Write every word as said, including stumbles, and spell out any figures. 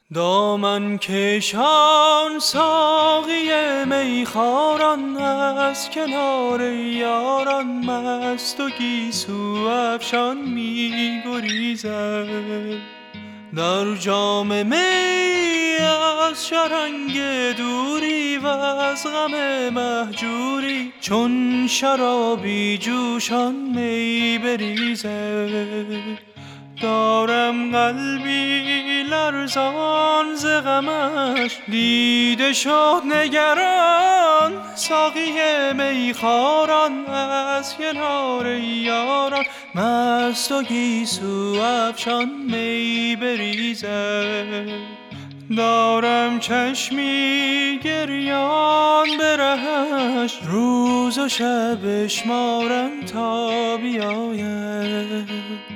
دامن کشان ساقی میخواران از کنار یاران مست و گیسو افشان می گریزد. در جام می از شرنگ دوری و از غم مهجوری چون شرابی جوشان می بریزد. دارم قلبی لرزان ز غمش دیده شد نگران. ساقی میخواران از کنار یاران مست و گیسو افشان می بریزد. دارم چشمی گریان به رهش روز و شب بشمارم تا بیاید.